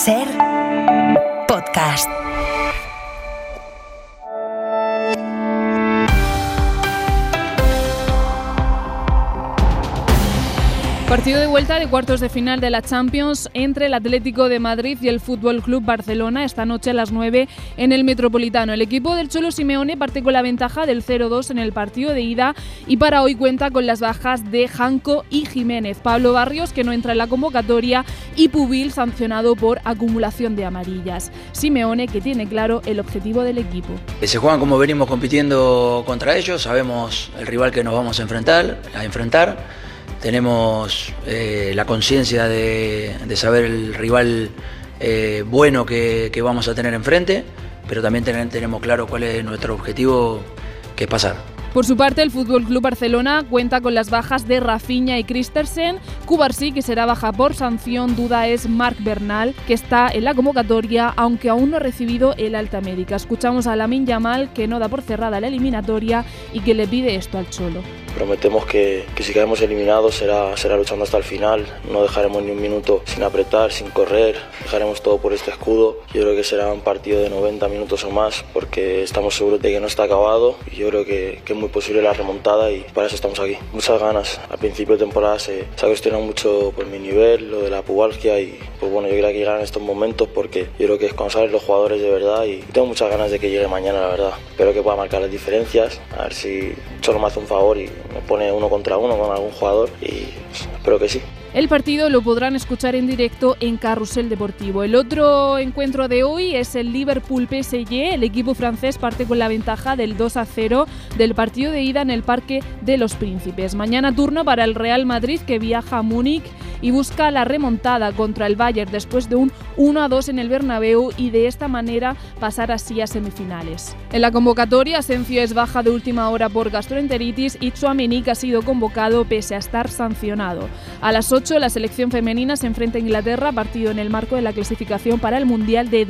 SER Podcast. Partido de vuelta de cuartos de final de la Champions entre el Atlético de Madrid y el Fútbol Club Barcelona esta noche a las 9 en el Metropolitano. El equipo del Cholo Simeone parte con la ventaja del 0-2 en el partido de ida y para hoy cuenta con las bajas de Janko y Jiménez. Pablo Barrios, que no entra en la convocatoria, y Pubil, sancionado por acumulación de amarillas. Simeone, que tiene claro el objetivo del equipo. Se juegan como venimos compitiendo contra ellos, sabemos el rival que nos vamos a enfrentar. Tenemos la conciencia de saber el rival bueno que vamos a tener enfrente, pero también tenemos claro cuál es nuestro objetivo, que es pasar. Por su parte, el Fútbol Club Barcelona cuenta con las bajas de Rafinha y Christensen. Cubarsí, que será baja por sanción. Duda es Marc Bernal, que está en la convocatoria, aunque aún no ha recibido el alta médica. Escuchamos a Lamine Yamal, que no da por cerrada la eliminatoria y que le pide esto al Cholo. Prometemos que si quedamos eliminados será luchando hasta el final. No dejaremos ni un minuto sin apretar, sin correr. Dejaremos todo por este escudo. Yo creo que será un partido de 90 minutos o más, porque estamos seguros de que no está acabado. Y yo creo que es muy posible la remontada y para eso estamos aquí. Muchas ganas. Al principio de temporada se ha cuestionado mucho por mi nivel, lo de la pubalgia, y pues bueno, yo creo que llegar en estos momentos porque yo creo que es cuando salen los jugadores de verdad y tengo muchas ganas de que llegue mañana, la verdad. Espero que pueda marcar las diferencias, a ver si Cholo me hace un favor y me pone 1 contra 1 con algún jugador y pues, espero que sí. El partido lo podrán escuchar en directo en Carrusel Deportivo. El otro encuentro de hoy es el Liverpool-PSG. El equipo francés parte con la ventaja del 2-0 del partido de ida en el Parque de los Príncipes. Mañana turno para el Real Madrid, que viaja a Múnich y busca la remontada contra el Bayern después de un 1-2 en el Bernabéu y de esta manera pasar así a semifinales. En la convocatoria, Asensio es baja de última hora por gastroenteritis y Tchouaméni, que ha sido convocado pese a estar sancionado. A las 8 la selección femenina se enfrenta a Inglaterra, partido en el marco de la clasificación para el Mundial de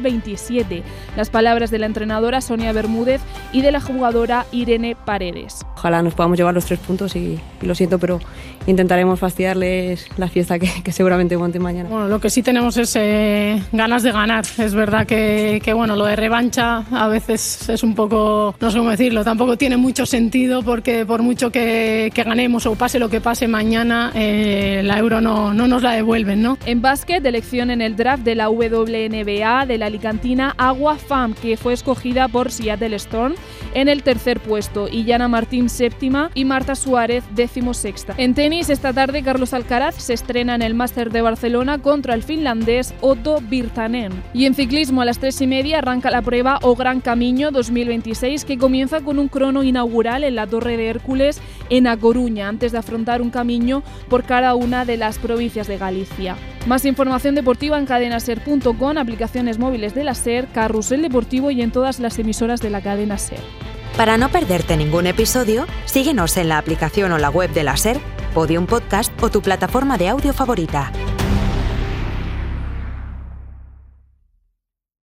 2027. Las palabras de la entrenadora Sonia Bermúdez y de la jugadora Irene Paredes. Ojalá nos podamos llevar los 3 puntos y lo siento, pero intentaremos fastidiarles la fiesta que seguramente monten mañana. Bueno, lo que sí tenemos es ganas de ganar. Es verdad que bueno, lo de revancha a veces es un poco, no sé cómo decirlo, tampoco tiene mucho sentido, porque por mucho que ganemos o pase lo que pase mañana, la Euro no nos la devuelven, ¿no? En básquet, elección en el draft de la WNBA de la alicantina Agua Fam, que fue escogida por Seattle Storm en el 3er puesto, y Yana Martín 7ª y Marta Suárez 16ª. En tenis, esta tarde Carlos Alcaraz se estrena en el Máster de Barcelona contra el finlandés Otto Virtanen. Y en ciclismo, a las 3:30 arranca la prueba O Gran Camino 2026, que comienza con un crono inaugural en la Torre de Hércules en A Coruña, antes de afrontar un camino por cada una de las provincias de Galicia. Más información deportiva en cadenaser.com, aplicaciones móviles de la SER, Carrusel Deportivo y en todas las emisoras de la cadena SER. Para no perderte ningún episodio, síguenos en la aplicación o la web de la SER, Podium Podcast o tu plataforma de audio favorita.